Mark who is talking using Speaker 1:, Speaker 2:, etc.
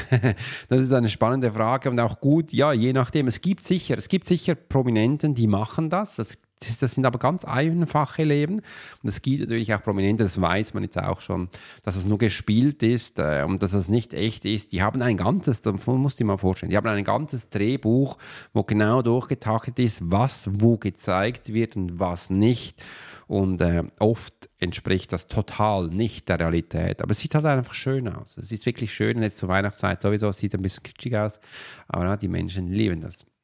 Speaker 1: Das ist eine spannende Frage und auch gut, ja, je nachdem. Es gibt sicher Prominenten, die machen das. Das sind aber ganz einfache Leben. Und es gibt natürlich auch Prominente, das weiß man jetzt auch schon, dass es nur gespielt ist und dass es nicht echt ist. Die haben ein ganzes, das musst du dir mal vorstellen, die haben ein ganzes Drehbuch, wo genau durchgetaktet ist, was wo gezeigt wird und was nicht. Und oft entspricht das total nicht der Realität. Aber es sieht halt einfach schön aus. Es ist wirklich schön. Und jetzt zur Weihnachtszeit sowieso, es sieht ein bisschen kitschig aus. Aber ja, die Menschen lieben das.